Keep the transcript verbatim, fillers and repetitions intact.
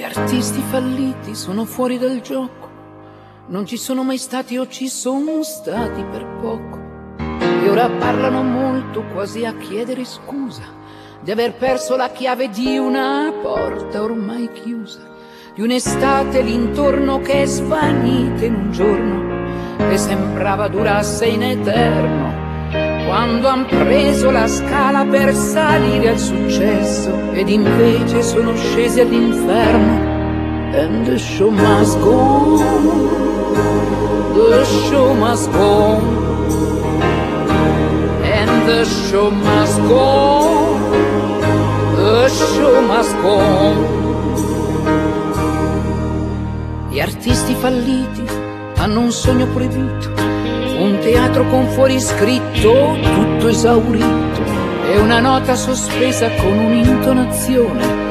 artisti falliti sono fuori dal gioco, non ci sono mai stati o ci sono stati per poco, e ora parlano molto quasi a chiedere scusa di aver perso la chiave di una porta ormai chiusa, di un'estate l'intorno che è svanita in un giorno che sembrava durasse in eterno, quando han preso la scala per salire al successo ed invece sono scesi all'inferno. And the show must go on, the show must go on, and the show must go on, the show must go on. Gli artisti falliti hanno un sogno proibito, un teatro con fuori scritto tutto esaurito, e una nota sospesa con un'intonazione